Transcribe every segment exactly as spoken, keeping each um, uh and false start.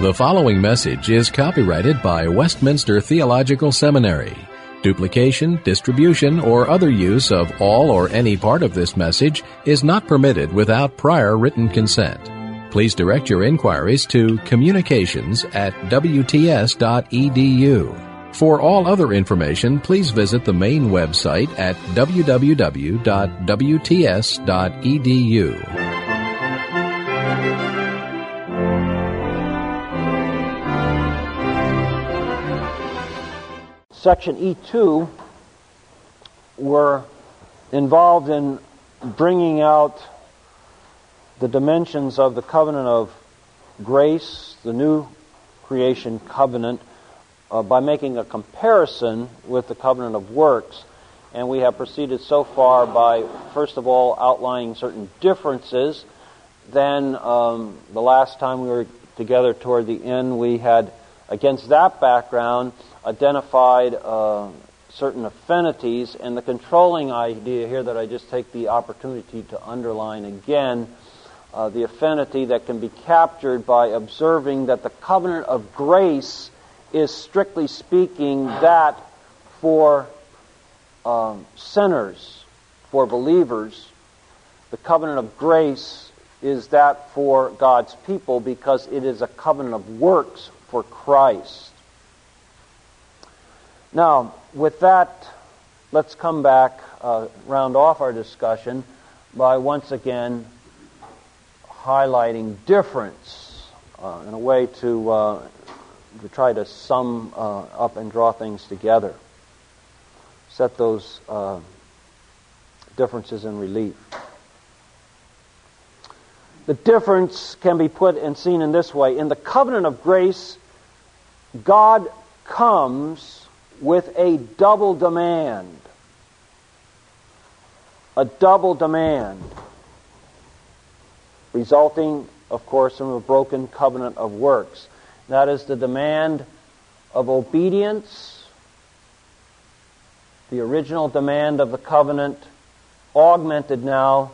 The following message is copyrighted by Westminster Theological Seminary. Duplication, distribution, or other use of all or any part of this message is not permitted without prior written consent. Please direct your inquiries to communications at w t s dot e d u. For all other information, please visit the main website at w w w dot w t s dot e d u. Section E two, we're involved in bringing out the dimensions of the covenant of grace, the new creation covenant, uh, by making a comparison with the covenant of works. And we have proceeded so far by, first of all, outlining certain differences. Then, um, the last time we were together toward the end, we had, against that background, identified uh, certain affinities, and the controlling idea here that I just take the opportunity to underline again, uh, the affinity that can be captured by observing that the covenant of grace is, strictly speaking, that for um, sinners, for believers. The covenant of grace is that for God's people because it is a covenant of works for Christ. Now, with that, let's come back, uh, round off our discussion by once again highlighting difference uh, in a way to, uh, to try to sum uh, up and draw things together. Set those uh, differences in relief. The difference can be put and seen in this way. In the covenant of grace, God comes with a double demand. A double demand. Resulting, of course, from a broken covenant of works. That is the demand of obedience, the original demand of the covenant, augmented now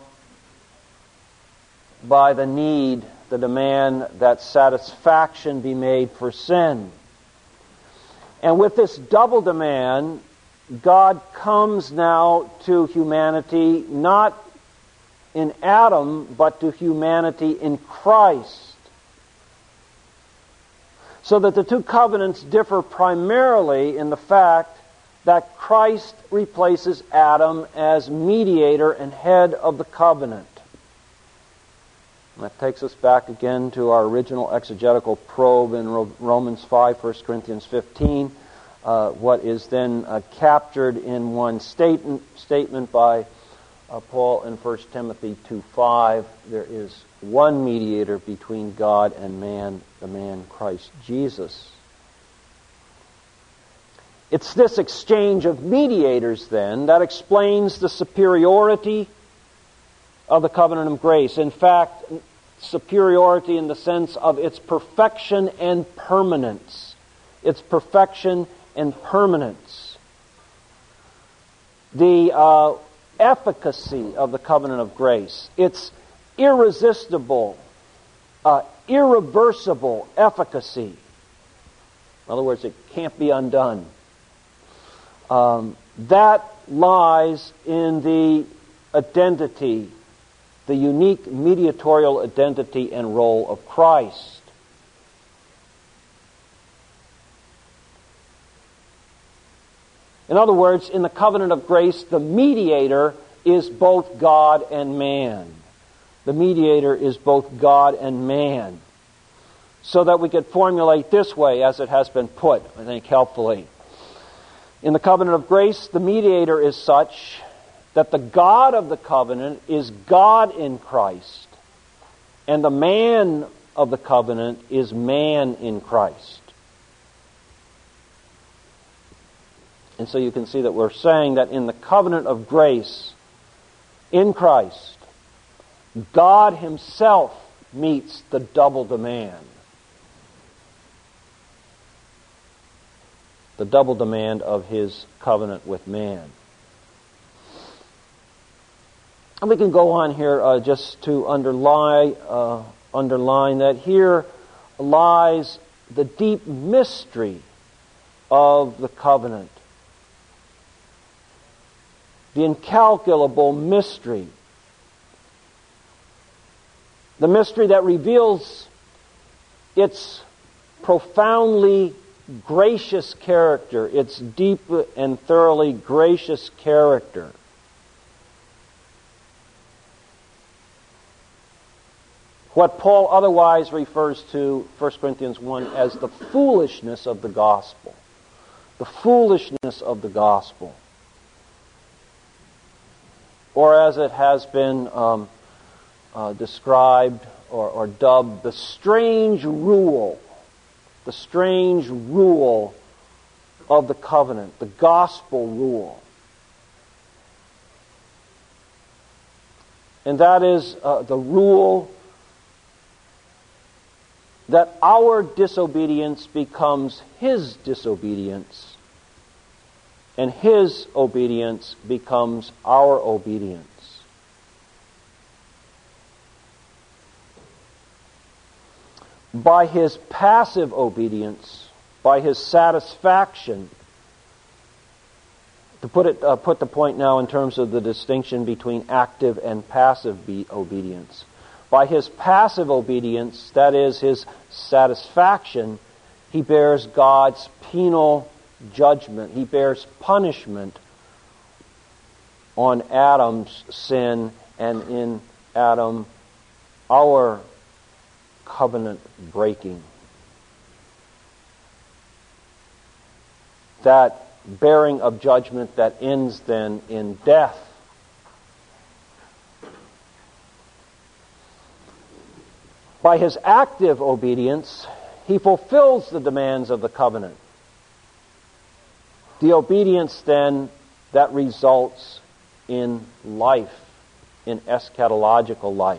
by the need, the demand that satisfaction be made for sin. And with this double demand, God comes now to humanity, not in Adam, but to humanity in Christ. So that the two covenants differ primarily in the fact that Christ replaces Adam as mediator and head of the covenant. And that takes us back again to our original exegetical probe in Romans five, First Corinthians fifteen, uh, what is then uh, captured in one statement, statement by uh, Paul in First Timothy two five. There is one mediator between God and man, the man Christ Jesus. It's this exchange of mediators, then, that explains the superiority of the covenant of grace. In fact, superiority in the sense of its perfection and permanence. Its perfection and permanence. The uh, efficacy of the covenant of grace. Its irresistible, uh, irreversible efficacy. In other words, it can't be undone. Um, that lies in the identity, the unique mediatorial identity and role of Christ. In other words, in the covenant of grace, the mediator is both God and man. The mediator is both God and man. So that we could formulate this way, as it has been put, I think, helpfully. In the covenant of grace, the mediator is such that the God of the covenant is God in Christ, and the man of the covenant is man in Christ. And so you can see that we're saying that in the covenant of grace, in Christ, God Himself meets the double demand. The double demand of His covenant with man. And we can go on here uh, just to underline, uh, underline that here lies the deep mystery of the covenant. The incalculable mystery. The mystery that reveals its profoundly gracious character, its deep and thoroughly gracious character. What Paul otherwise refers to, First Corinthians one, as the foolishness of the gospel. The foolishness of the gospel. Or as it has been um, uh, described or, or dubbed, the strange rule. The strange rule of the covenant. The gospel rule. And that is uh, the rule that our disobedience becomes His disobedience, and His obedience becomes our obedience. By His passive obedience, by His satisfaction, to put it, uh, put the point now in terms of the distinction between active and passive be- obedience. By His passive obedience, that is, His satisfaction, He bears God's penal judgment. He bears punishment on Adam's sin, and in Adam, our covenant breaking. That bearing of judgment that ends then in death. By His active obedience, He fulfills the demands of the covenant. The obedience then that results in life, in eschatological life.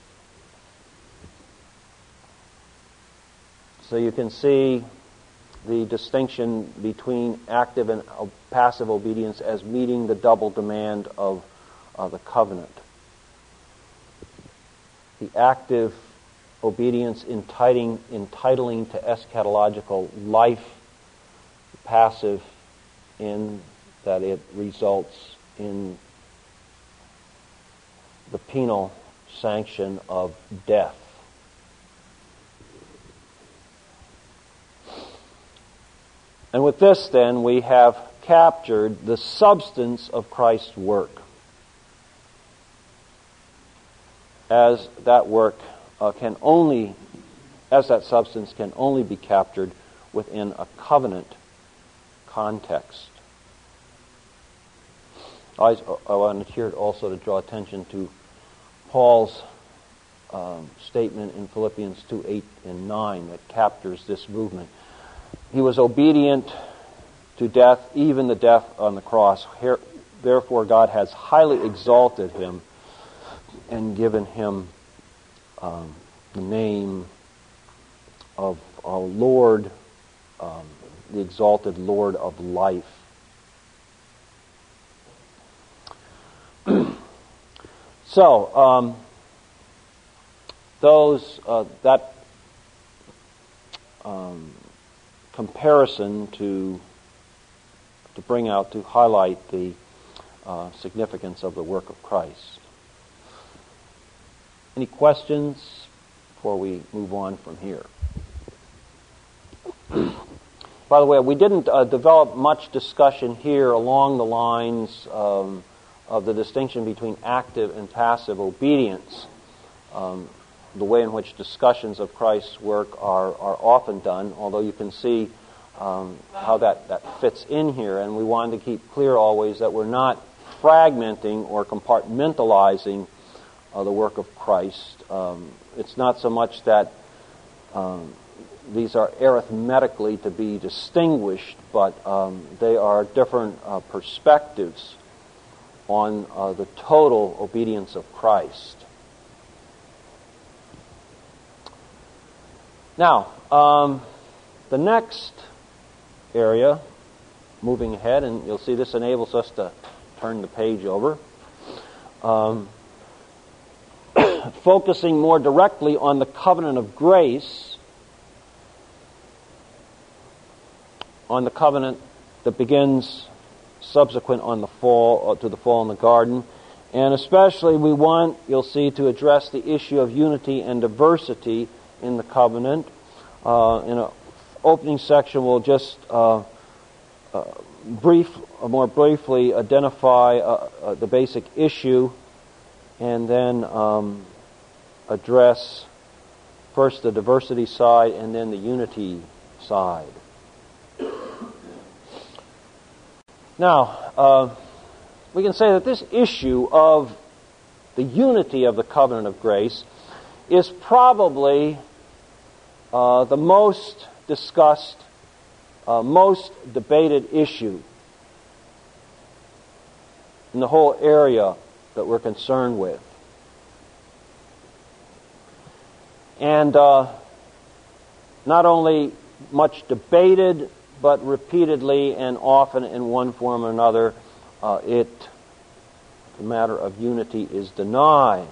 So you can see the distinction between active and passive obedience as meeting the double demand of uh, the covenant. The active obedience entitling, entitling to eschatological life, passive in that it results in the penal sanction of death. And with this, then, we have captured the substance of Christ's work, as that work uh, can only, as that substance can only be captured within a covenant context. I, I wanted here also to draw attention to Paul's um, statement in Philippians two, eight and nine that captures this movement. He was obedient to death, even the death on the cross. Here, therefore God has highly exalted Him and given Him um, the name of our Lord, um, the exalted Lord of life. So, um, those uh, that um, comparison to to bring out to highlight the uh, significance of the work of Christ. Any questions before we move on from here? By the way, we didn't uh, develop much discussion here along the lines um, of the distinction between active and passive obedience. Um, the way in which discussions of Christ's work are, are often done, although you can see um, how that, that fits in here. And we wanted to keep clear always that we're not fragmenting or compartmentalizing uh, the work of Christ. Um, it's not so much that um, these are arithmetically to be distinguished, but um, they are different uh, perspectives on uh, the total obedience of Christ. Now, um, the next area, moving ahead, and you'll see this enables us to turn the page over, um, focusing more directly on the covenant of grace on the covenant that begins subsequent on the fall, to the fall in the garden. And especially we want, you'll see, to address the issue of unity and diversity in the covenant. Uh, in an opening section, we'll just uh, uh, brief, uh, more briefly identify uh, uh, the basic issue, and then um, address first the diversity side and then the unity side. Now, uh, we can say that this issue of the unity of the covenant of grace is probably uh, the most discussed, uh, most debated issue in the whole area that we're concerned with. And uh, not only much debated, but repeatedly and often in one form or another, uh, it, the matter of unity is denied.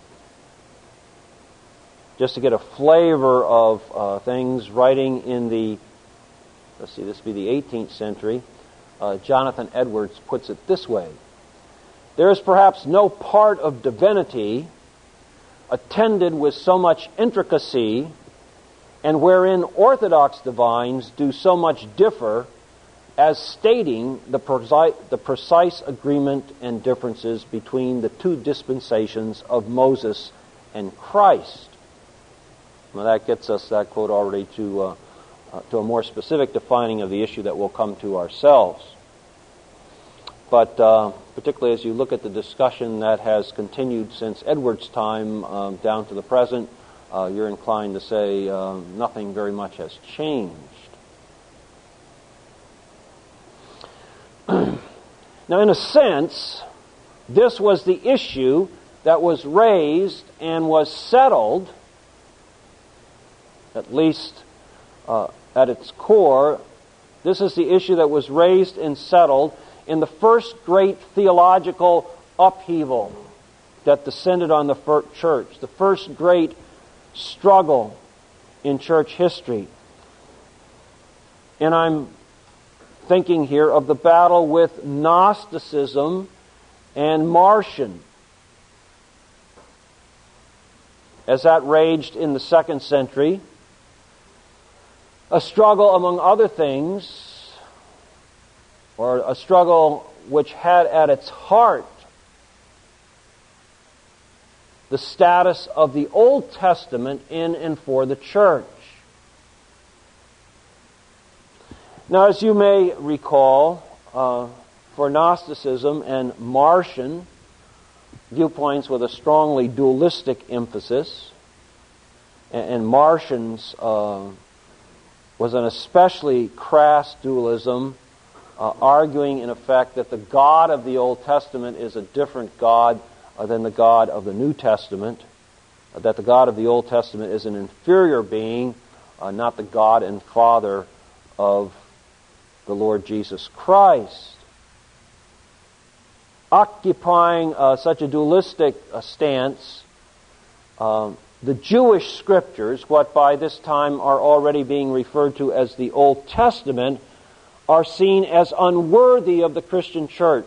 Just to get a flavor of uh, things, writing in the, let's see, this would be the eighteenth century, uh, Jonathan Edwards puts it this way: there is perhaps no part of divinity attended with so much intricacy, and wherein orthodox divines do so much differ, as stating the precise, the precise agreement and differences between the two dispensations of Moses and Christ. Now that gets us, that quote already, to, uh, uh, to a more specific defining of the issue that we'll come to ourselves. But uh, particularly as you look at the discussion that has continued since Edwards' time um, down to the present, uh, you're inclined to say uh, nothing very much has changed. Now, in a sense, this was the issue that was raised and was settled, at least uh, at its core. This is the issue that was raised and settled in the first great theological upheaval that descended on the church, the first great struggle in church history. And I'm thinking here of the battle with Gnosticism and Marcion, as that raged in the second century. A struggle, among other things, or a struggle which had at its heart the status of the Old Testament in and for the church. Now, as you may recall, uh, for Gnosticism and Marcion, viewpoints with a strongly dualistic emphasis, and, and Marcion's uh, was an especially crass dualism, uh, arguing in effect that the God of the Old Testament is a different God uh, than the God of the New Testament, uh, that the God of the Old Testament is an inferior being, uh, not the God and Father of the Lord Jesus Christ. Occupying uh, such a dualistic uh, stance, uh, the Jewish Scriptures, what by this time are already being referred to as the Old Testament, are seen as unworthy of the Christian church.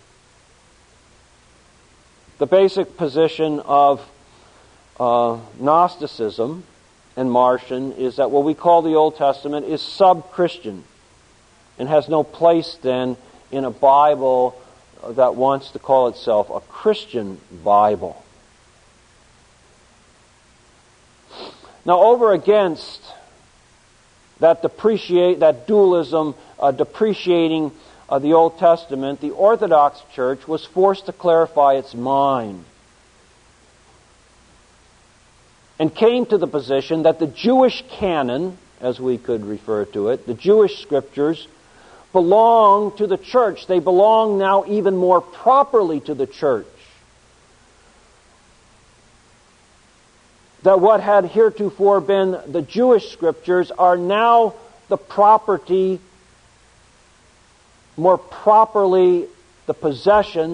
The basic position of uh, Gnosticism and Marcion is that what we call the Old Testament is sub-Christian and has no place then in a Bible that wants to call itself a Christian Bible. Now, over against that depreciate that dualism, uh, depreciating uh, the Old Testament, the Orthodox Church was forced to clarify its mind and came to the position that the Jewish canon, as we could refer to it, the Jewish Scriptures, belong to the church. They belong now even more properly to the church. That what had heretofore been the Jewish Scriptures are now the property, more properly the possession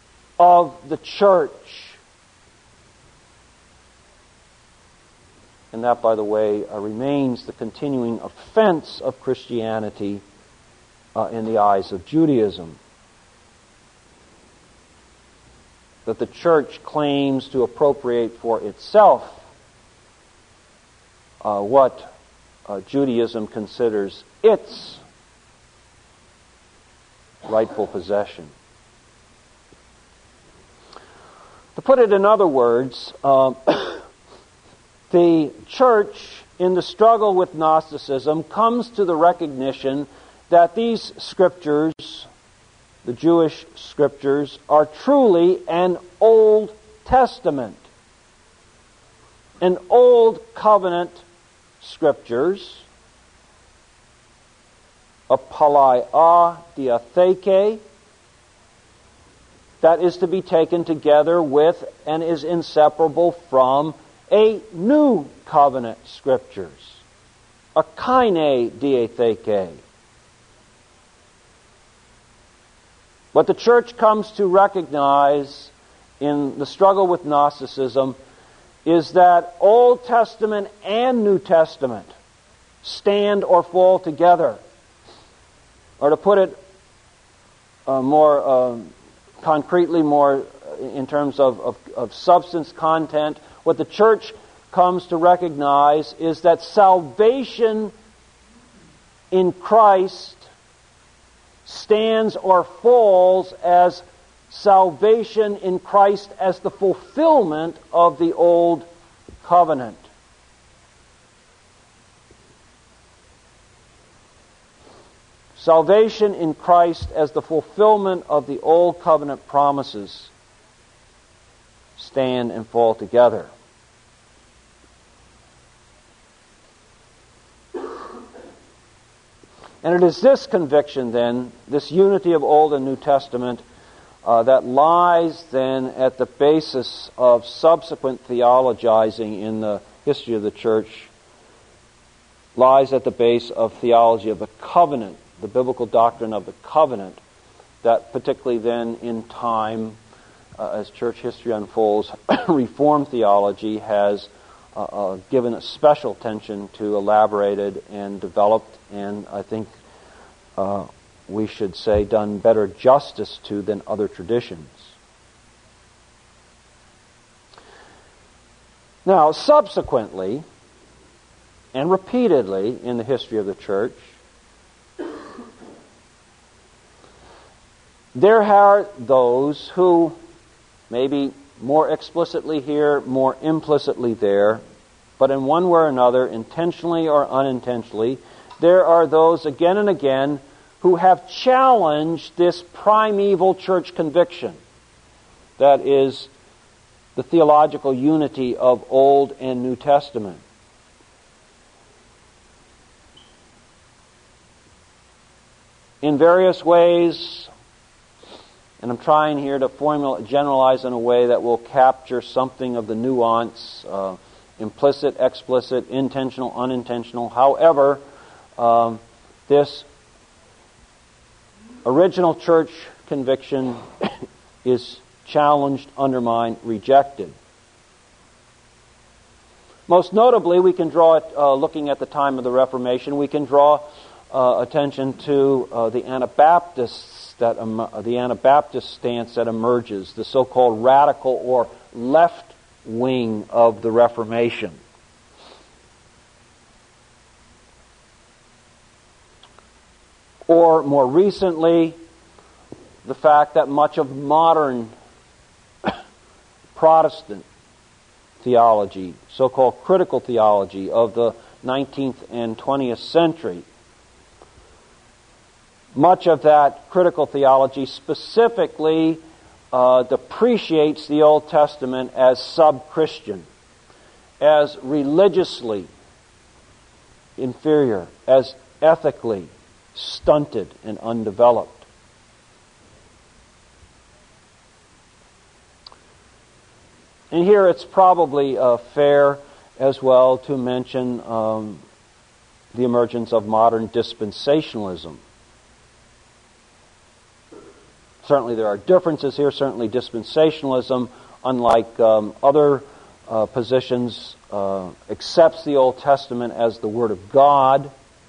of the church. And that, by the way, uh, remains the continuing offense of Christianity uh, in the eyes of Judaism. That the church claims to appropriate for itself uh, what uh, Judaism considers its rightful possession. To put it in other words, uh, the church, in the struggle with Gnosticism, comes to the recognition that these scriptures, the Jewish scriptures, are truly an Old Testament, an Old Covenant scriptures, a palaia diatheke, that is to be taken together with and is inseparable from a New Covenant scriptures, a kaine diatheke. What the church comes to recognize in the struggle with Gnosticism is that Old Testament and New Testament stand or fall together. Or to put it uh, more um, concretely, more in terms of, of, of substance content, what the church comes to recognize is that salvation in Christ stands or falls as salvation in Christ as the fulfillment of the Old Covenant. Salvation in Christ as the fulfillment of the Old Covenant promises stand and fall together. And it is this conviction then, this unity of Old and New Testament, uh, that lies then at the basis of subsequent theologizing in the history of the church, lies at the base of theology of the covenant, the biblical doctrine of the covenant, that particularly then in time, uh, as church history unfolds, Reformed theology has uh, uh, given a special attention to, elaborated and developed, and I think uh, we should say done better justice to than other traditions. Now, subsequently, and repeatedly in the history of the church, there are those who, maybe more explicitly here, more implicitly there, but in one way or another, intentionally or unintentionally, there are those again and again who have challenged this primeval church conviction, that is, the theological unity of Old and New Testament. In various ways, and I'm trying here to formula, generalize in a way that will capture something of the nuance, uh, implicit, explicit, intentional, unintentional. However, um, this original church conviction is challenged, undermined, rejected. Most notably, we can draw it, uh, looking at the time of the Reformation, we can draw uh, attention to uh, the Anabaptists, that um, the Anabaptist stance that emerges, the so-called radical or left wing of the Reformation. Or, more recently, the fact that much of modern Protestant theology, so-called critical theology of the nineteenth and twentieth century, much of that critical theology specifically uh, depreciates the Old Testament as sub-Christian, as religiously inferior, as ethically stunted and undeveloped. And here it's probably uh, fair as well to mention um, the emergence of modern dispensationalism. Certainly there are differences here. Certainly dispensationalism, unlike um, other uh, positions uh, accepts the Old Testament as the Word of God.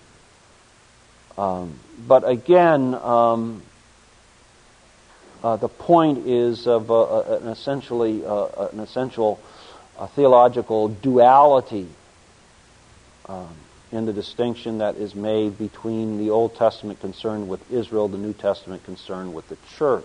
Um, but again, um, uh, the point is of uh, an essentially uh, an essential uh, theological duality um, in the distinction that is made between the Old Testament concerned with Israel, the New Testament concerned with the church.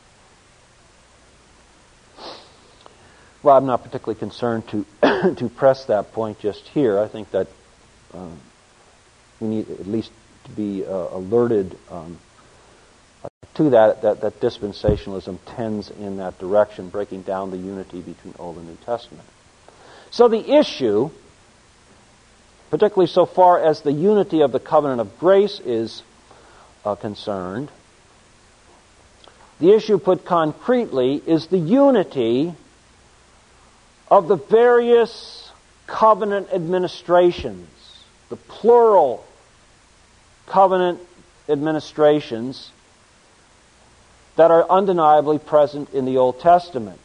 Well, I'm not particularly concerned to to press that point just here. I think that um, we need at least to be uh, alerted um, to that, that, that dispensationalism tends in that direction, breaking down the unity between Old and New Testament. So the issue, particularly so far as the unity of the covenant of grace is uh, concerned, the issue put concretely is the unity of the various covenant administrations, the plural covenant administrations that are undeniably present in the Old Testament.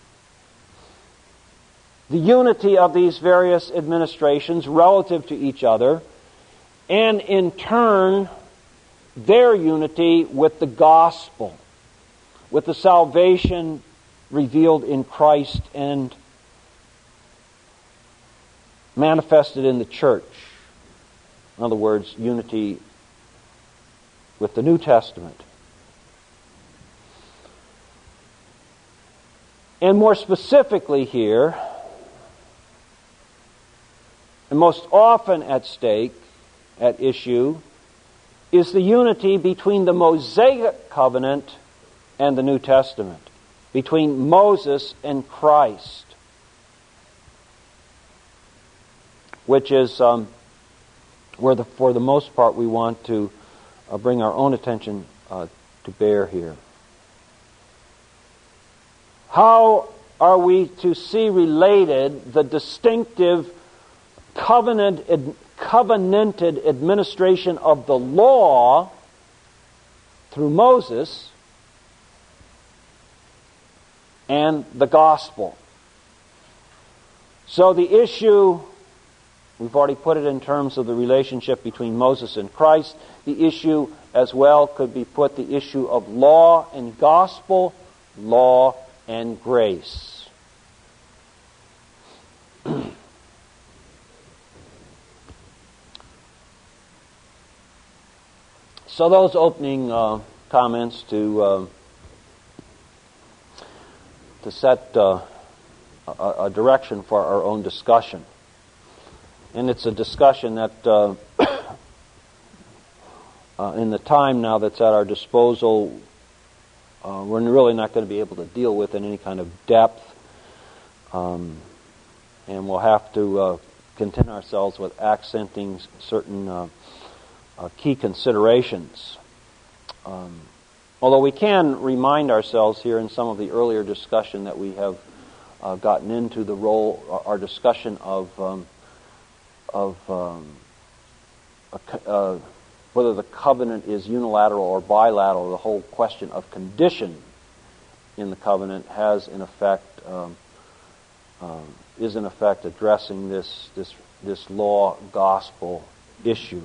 The unity of these various administrations relative to each other, and in turn, their unity with the gospel, with the salvation revealed in Christ and manifested in the church. In other words, unity with the New Testament. And more specifically here, and most often at stake, at issue, is the unity between the Mosaic covenant and the New Testament, between Moses and Christ, which is um, where, the, for the most part, we want to uh, bring our own attention uh, to bear here. How are we to see related the distinctive covenant, ad, covenanted administration of the law through Moses and the gospel? So the issue, we've already put it in terms of the relationship between Moses and Christ. The issue as well could be put the issue of law and gospel, law and grace. So those opening uh, comments to uh, to set uh, a, a direction for our own discussion. And it's a discussion that uh, uh, in the time now that's at our disposal, uh, we're really not going to be able to deal with in any kind of depth. Um, and we'll have to uh, content ourselves with accenting certain uh, uh, key considerations. Um, although we can remind ourselves here in some of the earlier discussion that we have uh, gotten into the role, our discussion of um, of um, a, uh, whether the covenant is unilateral or bilateral, the whole question of condition in the covenant has in effect um, um, is in effect addressing this this this law gospel issue.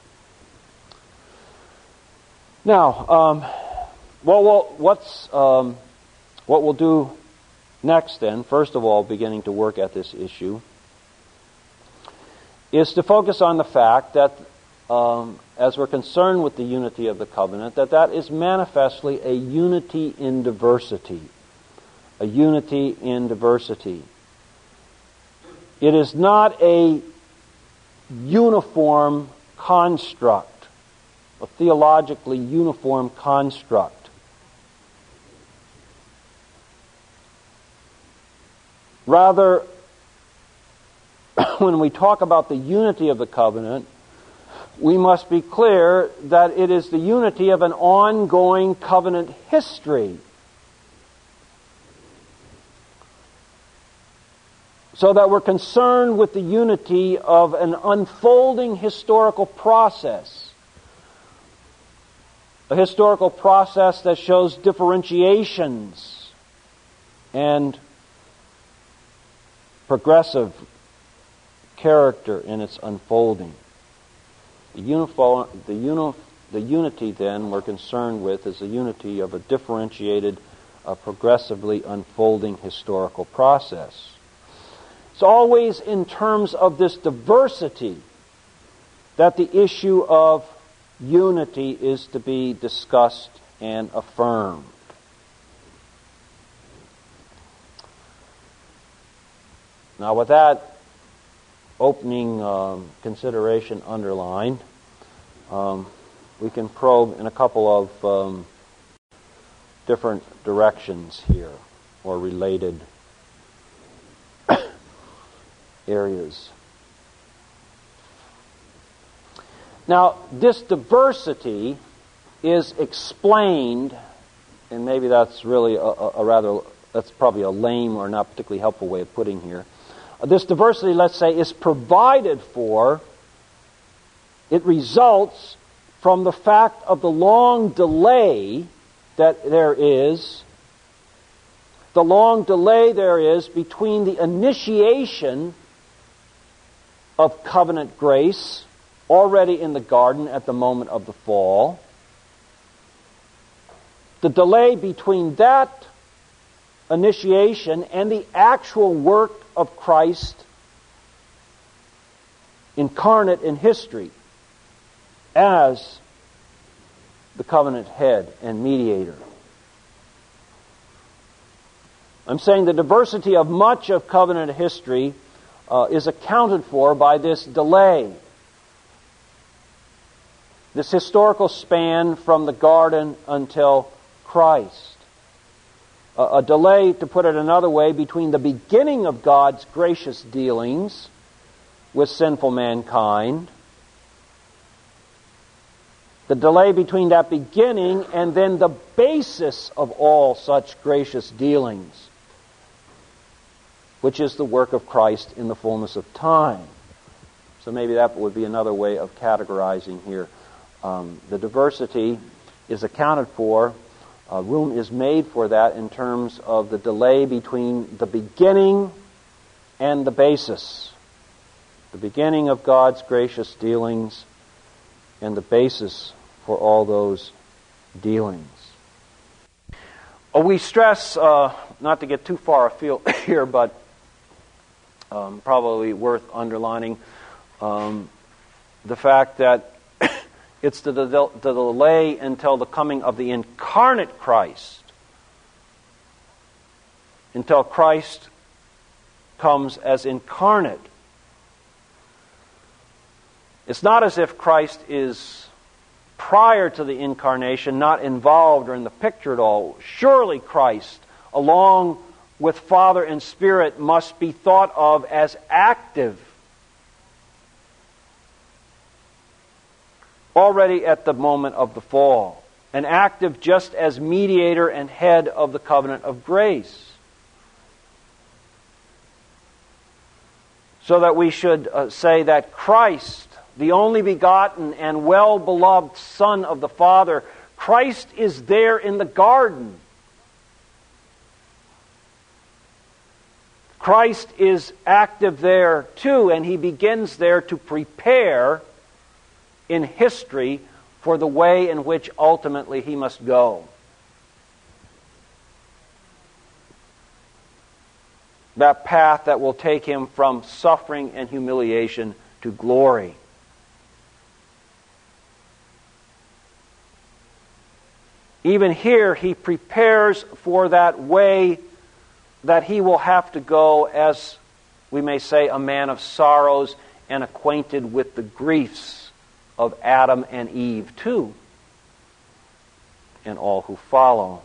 Now, um, well, well, what's um, what we'll do next then? First of all, beginning to work at this issue, is to focus on the fact that, um, as we're concerned with the unity of the covenant, that that is manifestly a unity in diversity. A unity in diversity. It is not a uniform construct, a theologically uniform construct. Rather, when we talk about the unity of the covenant, we must be clear that it is the unity of an ongoing covenant history. So that we're concerned with the unity of an unfolding historical process. A historical process that shows differentiations and progressive character in its unfolding. The, unifo- the, uni- the unity, then, we're concerned with is the unity of a differentiated, uh, progressively unfolding historical process. It's always in terms of this diversity that the issue of unity is to be discussed and affirmed. Now, with that opening um, consideration underlined, um, we can probe in a couple of um, different directions here, or related areas. Now, this diversity is explained, and maybe that's really a, a, a rather, that's probably a lame or not particularly helpful way of putting here. This diversity, let's say, is provided for, it results from the fact of the long delay that there is, the long delay there is between the initiation of covenant grace, already in the garden at the moment of the fall, the delay between that initiation and the actual work of Christ incarnate in history as the covenant head and mediator. I'm saying the diversity of much of covenant history uh, is accounted for by this delay. This historical span from the garden until Christ. A, a delay, to put it another way, between the beginning of God's gracious dealings with sinful mankind, the delay between that beginning and then the basis of all such gracious dealings, which is the work of Christ in the fullness of time. So maybe that would be another way of categorizing here. Um, the diversity is accounted for, uh, room is made for that in terms of the delay between the beginning and the basis. The beginning of God's gracious dealings and the basis for all those dealings. Oh, we stress, uh, not to get too far afield here, but um, probably worth underlining, um, the fact that it's the, the, the delay until the coming of the incarnate Christ, until Christ comes as incarnate. It's not as if Christ is, prior to the incarnation, not involved or in the picture at all. Surely Christ, along with Father and Spirit, must be thought of as active already at the moment of the fall, and active just as mediator and head of the covenant of grace. So that we should uh, say that Christ, the only begotten and well-beloved Son of the Father, Christ is there in the garden. Christ is active there too, and He begins there to prepare in history for the way in which ultimately He must go. That path that will take Him from suffering and humiliation to glory. Even here, He prepares for that way that He will have to go as, we may say, a man of sorrows and acquainted with the griefs of Adam and Eve too, and all who follow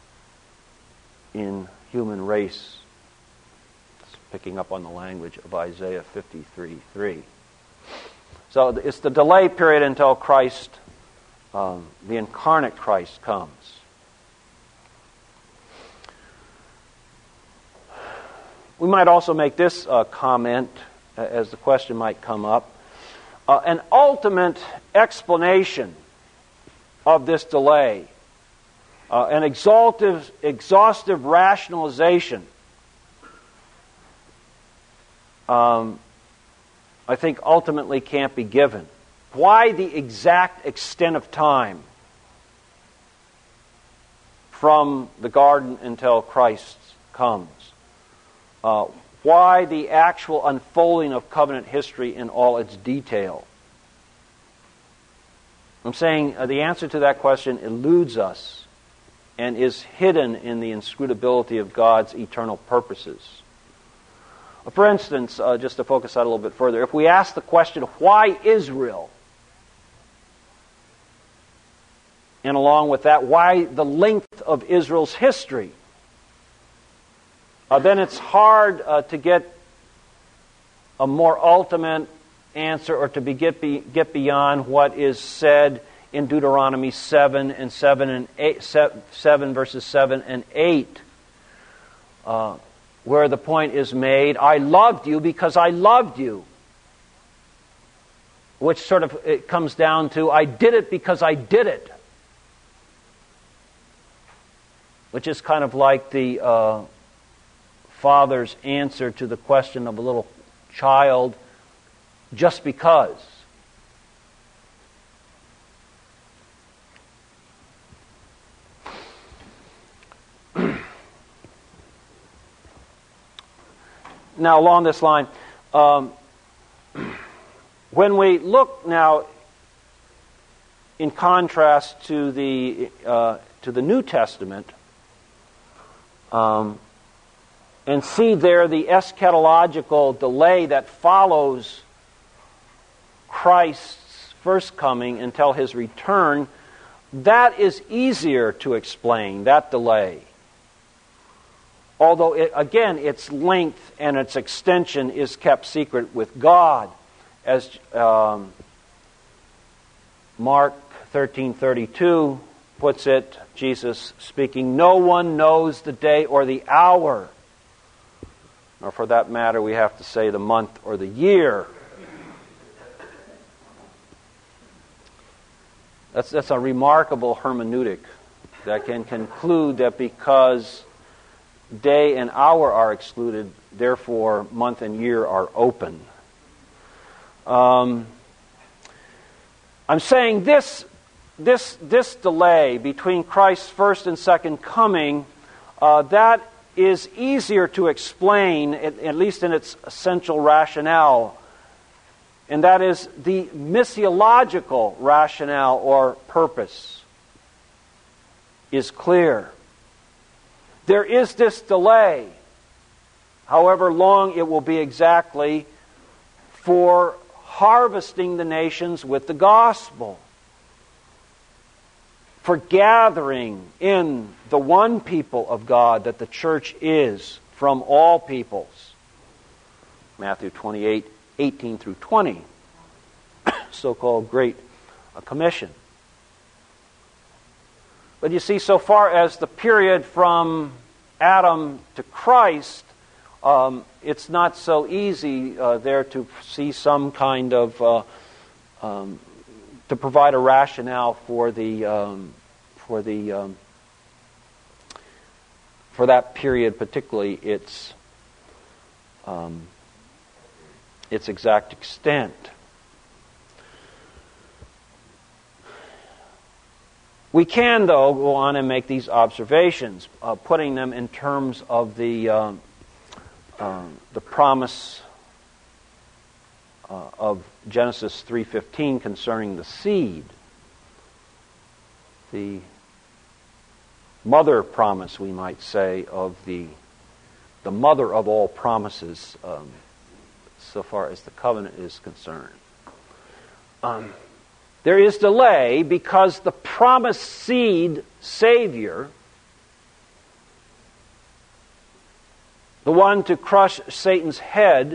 in human race. It's picking up on the language of Isaiah fifty-three three. So it's the delay period until Christ, um, the incarnate Christ, comes. We might also make this uh, comment, uh, as the question might come up. Uh, an ultimate explanation of this delay, uh, an exhaustive, exhaustive rationalization um, I think ultimately can't be given. Why the exact extent of time from the garden until Christ comes? Uh, why the actual unfolding of covenant history in all its detail? I'm saying uh, the answer to that question eludes us and is hidden in the inscrutability of God's eternal purposes. For instance, uh, just to focus out a little bit further, if we ask the question, why Israel? And along with that, why the length of Israel's history? Uh, then it's hard uh, to get a more ultimate answer, or to be, get, be, get beyond what is said in Deuteronomy seven and seven and eight, seven verses seven and eight, uh, where the point is made, I loved you because I loved you. Which sort of it comes down to, I did it because I did it. Which is kind of like the uh, father's answer to the question of a little child, just because. Now, along this line, um, when we look now in contrast to the uh, to the New Testament, um, and see there the eschatological delay that follows Christ's first coming until His return, that is easier to explain, that delay. Although, it, again, its length and its extension is kept secret with God. As um, Mark thirteen thirty-two puts it, Jesus speaking, no one knows the day or the hour. Or for that matter, we have to say the month or the year. That's, that's a remarkable hermeneutic that can conclude that because day and hour are excluded, therefore month and year are open. Um, I'm saying this, this, this delay between Christ's first and second coming, uh, that is easier to explain, at, at least in its essential rationale, and that is the missiological rationale or purpose is clear. There is this delay, however long it will be exactly, for harvesting the nations with the gospel, for gathering in the one people of God that the church is from all peoples. Matthew twenty-eight, eighteen through twenty, so-called Great Commission. But you see, so far as the period from Adam to Christ, um, it's not so easy uh, there to see some kind of, uh, um, to provide a rationale for the, um, for the, um, for that period, particularly its, um, its exact extent. We can, though, go on and make these observations, uh, putting them in terms of the uh, uh, the promise uh, of Genesis three fifteen concerning the seed, the mother promise, we might say, of the the mother of all promises, um, so far as the covenant is concerned. Um, There is delay because the promised seed, Savior, the one to crush Satan's head,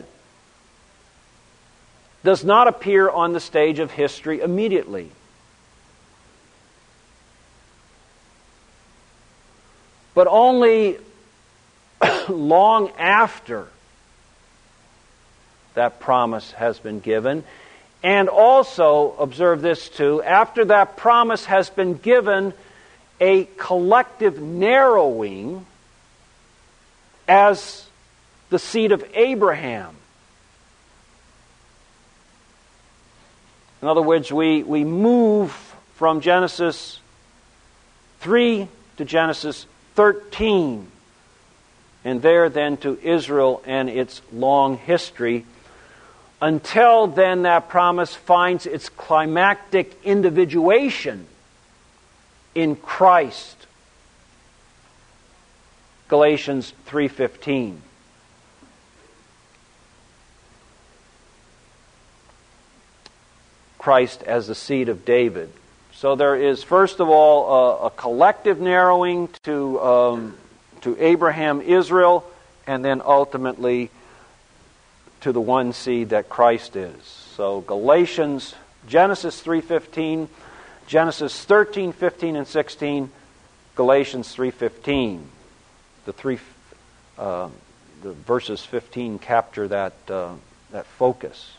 does not appear on the stage of history immediately. But only long after that promise has been given. And also, observe this too, after that promise has been given, a collective narrowing as the seed of Abraham In other words, we, we move from Genesis three to Genesis thirteen, and there then to Israel and its long history. Until then, that promise finds its climactic individuation in Christ. Galatians three fifteen. Christ as the seed of David. So there is, first of all, a, a collective narrowing to um, to Abraham, Israel, and then ultimately to the one seed that Christ is. So Galatians, Genesis three fifteen, Genesis thirteen, fifteen, and sixteen, Galatians three fifteen. The three, uh, the verses fifteen capture that uh, that focus.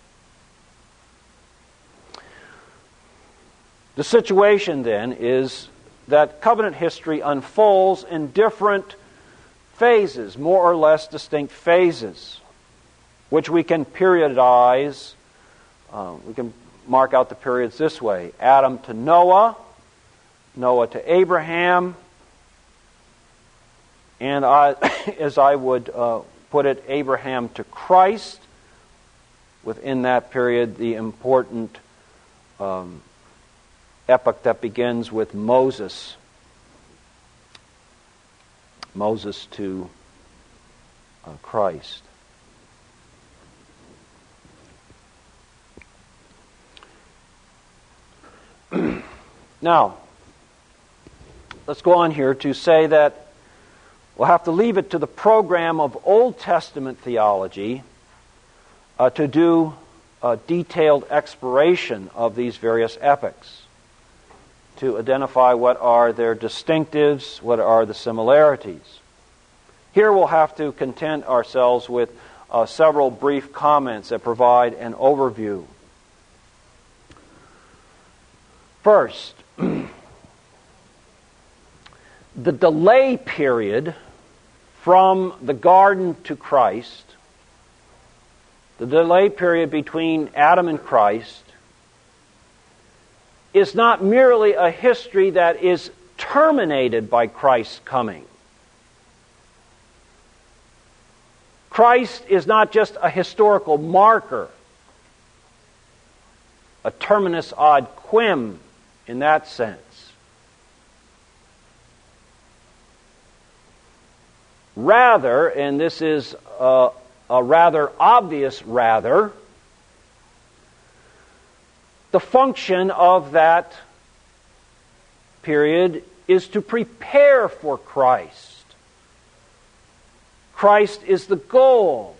The situation then is that covenant history unfolds in different phases, more or less distinct phases, which we can periodize. Uh, we can mark out the periods this way: Adam to Noah, Noah to Abraham, and I, as I would uh, put it, Abraham to Christ. Within that period, the important um, epoch that begins with Moses. Moses to uh, Christ. Now, let's go on here to say that we'll have to leave it to the program of Old Testament theology uh, to do a detailed exploration of these various epochs, to identify what are their distinctives, what are the similarities. Here we'll have to content ourselves with uh, several brief comments that provide an overview. First, the delay period from the garden to Christ, the delay period between Adam and Christ, is not merely a history that is terminated by Christ's coming. Christ is not just a historical marker, a terminus ad quem in that sense. Rather, and this is a, a rather obvious rather, the function of that period is to prepare for Christ. Christ is the goal.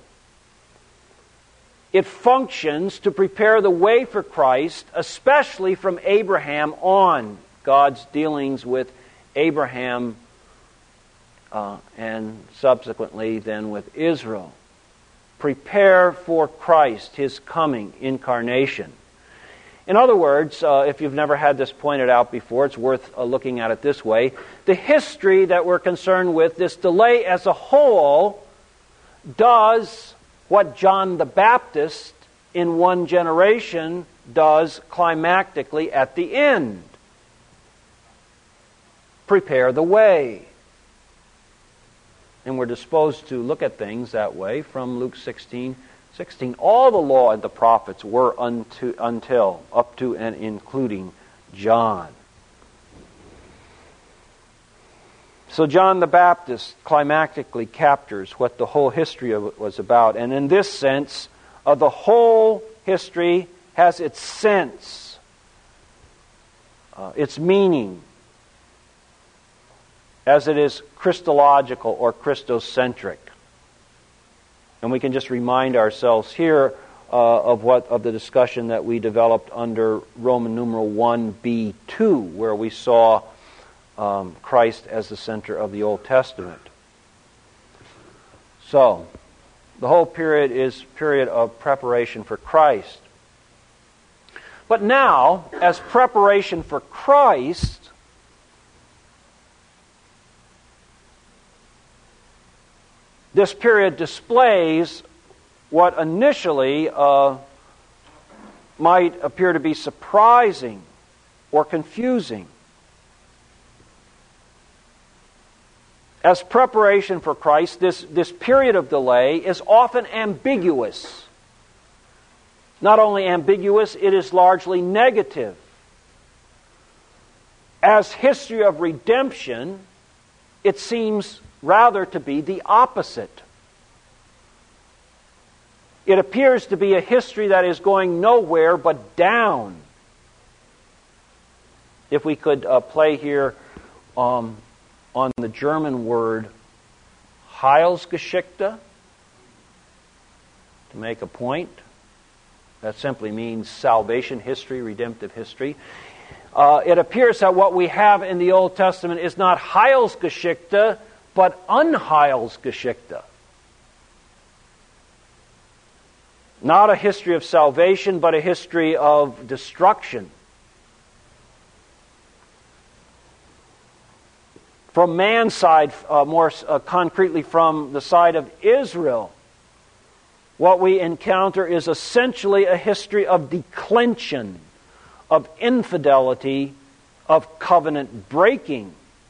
It functions to prepare the way for Christ, especially from Abraham on, God's dealings with Abraham uh, and subsequently then with Israel. Prepare for Christ, His coming, incarnation. In other words, uh, if you've never had this pointed out before, it's worth uh, looking at it this way. The history that we're concerned with, this delay as a whole, does what John the Baptist in one generation does climactically at the end. Prepare the way. And we're disposed to look at things that way from Luke sixteen sixteen. All the law and the prophets were unto, until, up to and including John. So John the Baptist climactically captures what the whole history of it was about. And in this sense, uh, the whole history has its sense, uh, its meaning, as it is Christological or Christocentric. And we can just remind ourselves here uh, of what of the discussion that we developed under Roman numeral one b two, where we saw um, Christ as the center of the Old Testament. So, the whole period is a period of preparation for Christ. But now, as preparation for Christ, this period displays what initially uh, might appear to be surprising or confusing. As preparation for Christ, this, this period of delay is often ambiguous. Not only ambiguous, it is largely negative. As history of redemption, it seems rather to be the opposite. It appears to be a history that is going nowhere but down. If we could uh, play here um, on the German word Heilsgeschichte, to make a point. That simply means salvation history, redemptive history. Uh, it appears that what we have in the Old Testament is not Heilsgeschichte, but Unheilsgeschichte. Not a history of salvation, but a history of destruction. From man's side, uh, more uh, concretely from the side of Israel, what we encounter is essentially a history of declension, of infidelity, of covenant breaking.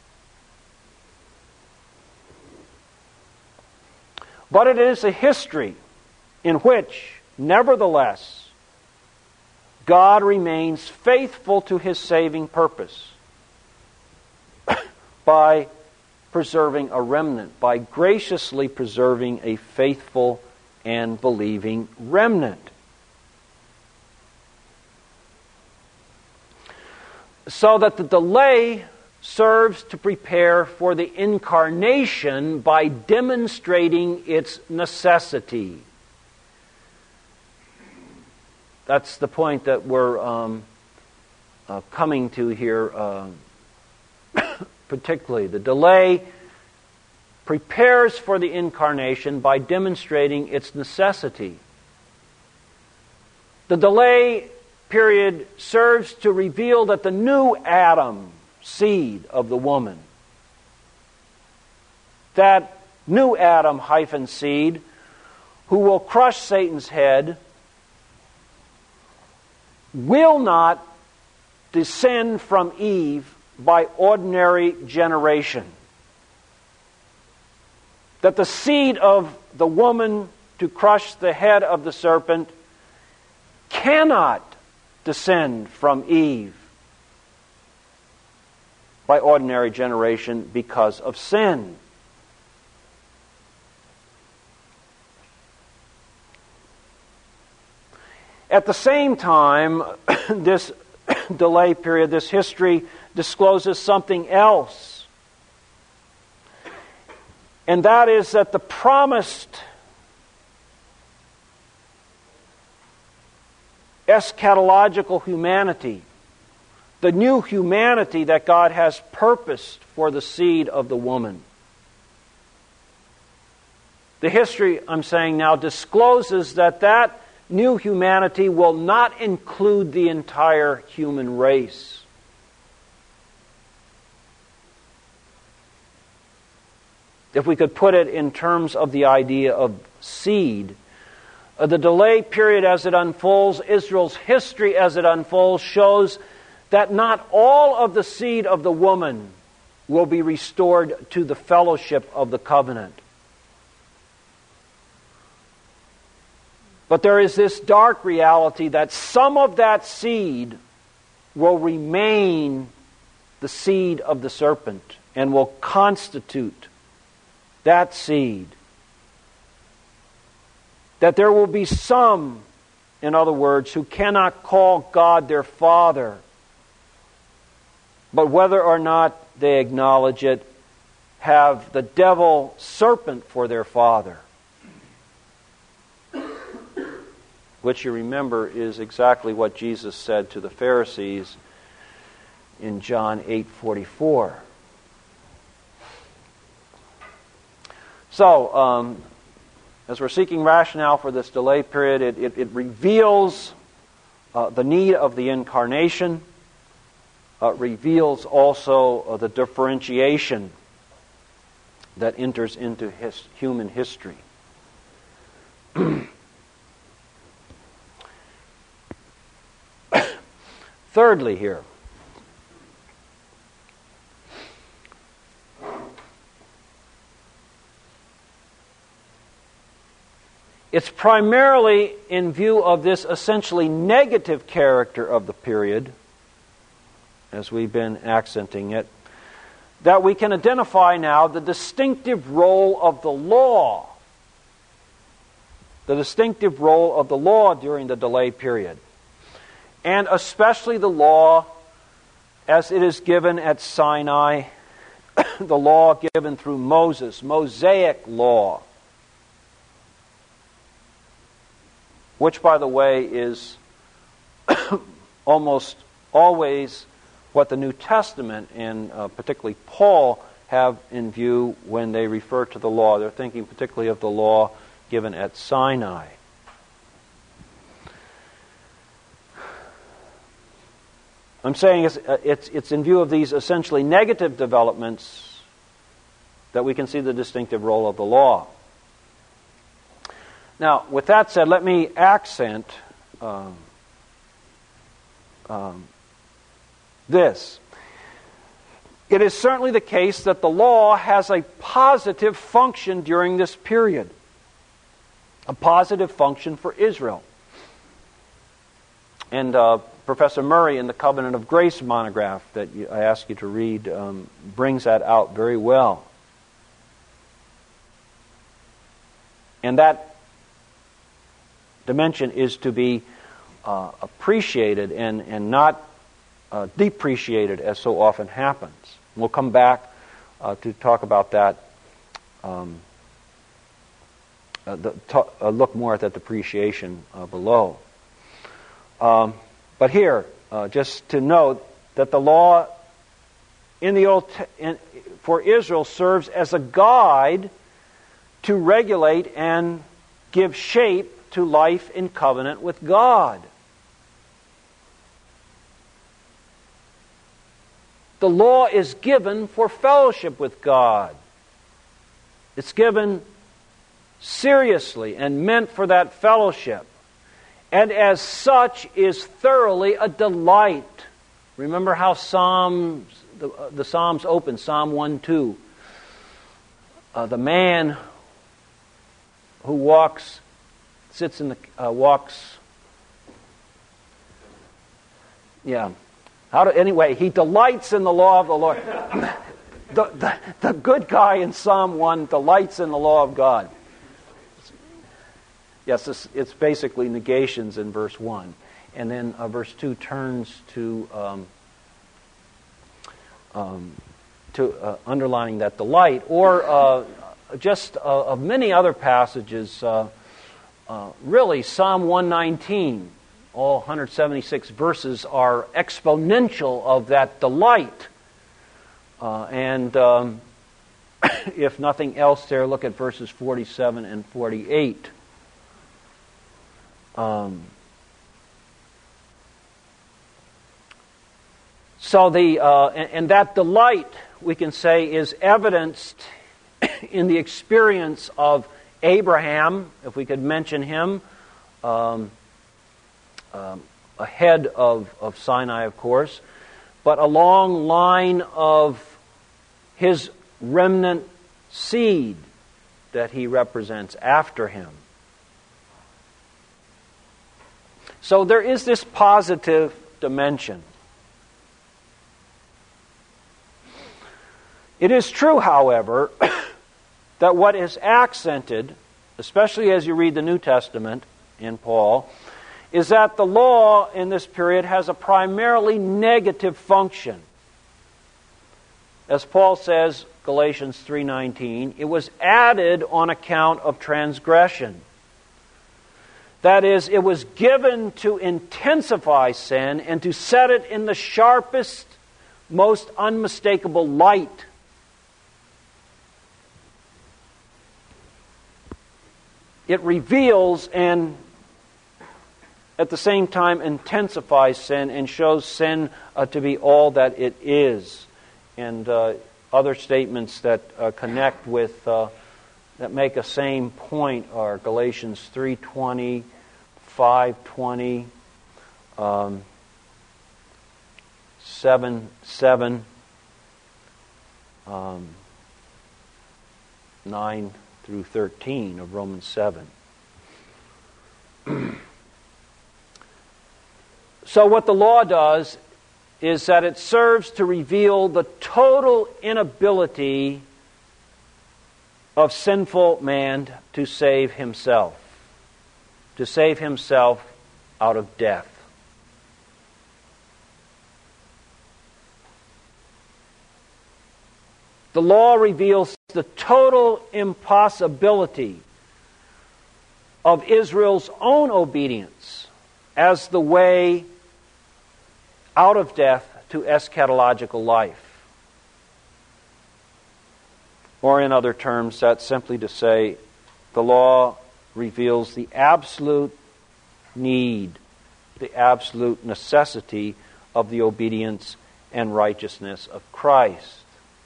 But it is a history in which, nevertheless, God remains faithful to His saving purpose by preserving a remnant, by graciously preserving a faithful and believing remnant. So that the delay serves to prepare for the incarnation by demonstrating its necessity. That's the point that we're um, uh, coming to here, uh, particularly. The delay prepares for the incarnation by demonstrating its necessity. The delay period serves to reveal that the new Adam, seed of the woman, that new Adam hyphen seed, who will crush Satan's head, will not descend from Eve by ordinary generation. That the seed of the woman to crush the head of the serpent cannot descend from Eve by ordinary generation because of sin. At the same time, this delay period, this history discloses something else. And that is that the promised eschatological humanity, the new humanity that God has purposed for the seed of the woman. The history, I'm saying now, discloses that that new humanity will not include the entire human race. If we could put it in terms of the idea of seed, uh, the delay period as it unfolds, Israel's history as it unfolds, shows that not all of the seed of the woman will be restored to the fellowship of the covenant. But there is this dark reality that some of that seed will remain the seed of the serpent and will constitute that seed. That there will be some, in other words, who cannot call God their Father, but whether or not they acknowledge it, have the devil serpent for their father. Which you remember is exactly what Jesus said to the Pharisees in John eight forty-four. So, um, as we're seeking rationale for this delay period, it, it, it reveals uh, the need of the incarnation, uh, reveals also uh, the differentiation that enters into his, human history. Thirdly here, it's primarily in view of this essentially negative character of the period, as we've been accenting it, that we can identify now the distinctive role of the law. The distinctive role of the law during the delay period. And especially the law as it is given at Sinai, the law given through Moses, Mosaic law. Which, by the way, is almost always what the New Testament, and uh, particularly Paul, have in view when they refer to the law. They're thinking particularly of the law given at Sinai. I'm saying it's, it's, it's in view of these essentially negative developments that we can see the distinctive role of the law. Now, with that said, let me accent um, um, this. It is certainly the case that the law has a positive function during this period. A positive function for Israel. And uh, Professor Murray, in the Covenant of Grace monograph that I ask you to read, um, brings that out very well. And that dimension is to be uh, appreciated and, and not uh, depreciated as so often happens. We'll come back uh, to talk about that, um, uh, the, to, uh, look more at that depreciation uh, below. Um, but here, uh, just to note that the law in the Old Te- in, for Israel serves as a guide to regulate and give shape to life in covenant with God. The law is given for fellowship with God. It's given seriously and meant for that fellowship. And as such is thoroughly a delight. Remember how Psalms, the, uh, the Psalms open, Psalm one two. Uh, the man who walks, sits in the, uh, walks, yeah. How do, anyway, he delights in the law of the Lord. the, the, the good guy in Psalm one delights in the law of God. Yes, it's, it's basically negations in verse one. And then uh, verse two turns to um, um, to uh, underlining that delight. Or uh, just uh, of many other passages, uh, uh, really Psalm one nineteen, all one hundred seventy-six verses are exponential of that delight. Uh, and um, if nothing else there, look at verses forty-seven and forty-eight. Um, so the uh, and, and that delight, we can say, is evidenced in the experience of Abraham, if we could mention him, um, um, ahead of, of Sinai, of course, but a long line of his remnant seed that he represents after him. So there is this positive dimension. It is true, however, that what is accented, especially as you read the New Testament in Paul, is that the law in this period has a primarily negative function. As Paul says, Galatians three nineteen, it was added on account of transgression. That is, it was given to intensify sin and to set it in the sharpest, most unmistakable light. It reveals and at the same time intensifies sin and shows sin uh, to be all that it is. And uh, other statements that uh, connect with, uh, that make a same point are Galatians three twenty, five twenty, um, seven, seven, um, nine through thirteen of Romans seven. So what the law does is that it serves to reveal the total inability of sinful man to save himself, to save himself out of death. The law reveals the total impossibility of Israel's own obedience as the way out of death to eschatological life. Or in other terms, that's simply to say the law reveals the absolute need, the absolute necessity of the obedience and righteousness of Christ.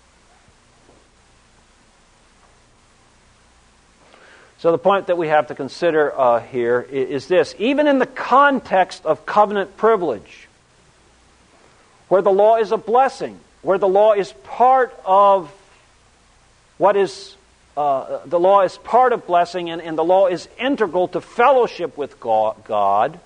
So the point that we have to consider uh, here is this. Even in the context of covenant privilege, where the law is a blessing, where the law is part of what is, uh, the law is part of blessing and, and the law is integral to fellowship with God,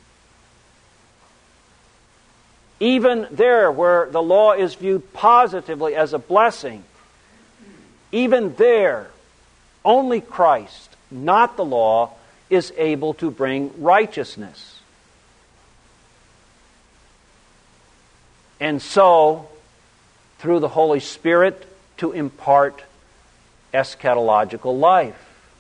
even there where the law is viewed positively as a blessing, even there, only Christ, not the law, is able to bring righteousness. And so, through the Holy Spirit, to impart eschatological life.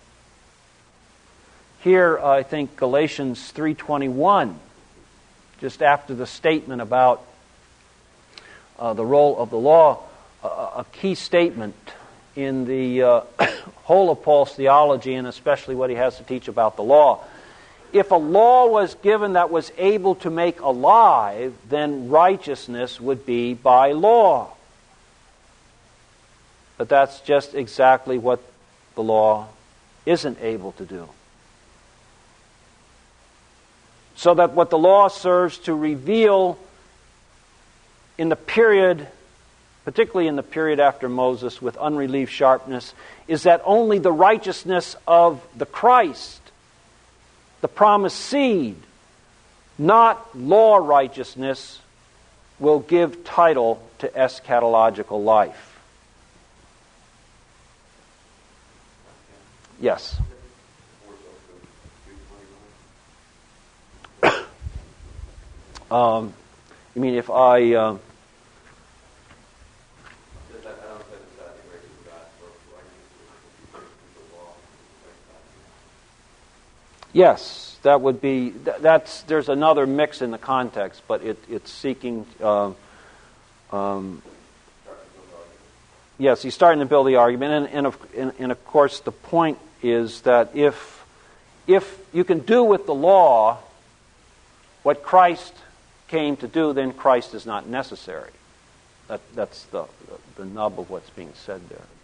Here, I think Galatians three twenty-one, just after the statement about uh, the role of the law, a, a key statement in the uh, whole of Paul's theology, and especially what he has to teach about the law. If a law was given that was able to make alive, then righteousness would be by law. But that's just exactly what the law isn't able to do. So that what the law serves to reveal in the period, particularly in the period after Moses with unrelieved sharpness, is that only the righteousness of the Christ, the promised seed, not law righteousness, will give title to eschatological life. Yes. um, you mean if I... Uh, Yes, that would be, that's, there's another mix in the context, but it, it's seeking, uh, um, yes, he's starting to build the argument, and, and, of, and, and of course the point is that if, if you can do with the law what Christ came to do, then Christ is not necessary. That, that's the, the nub of what's being said there.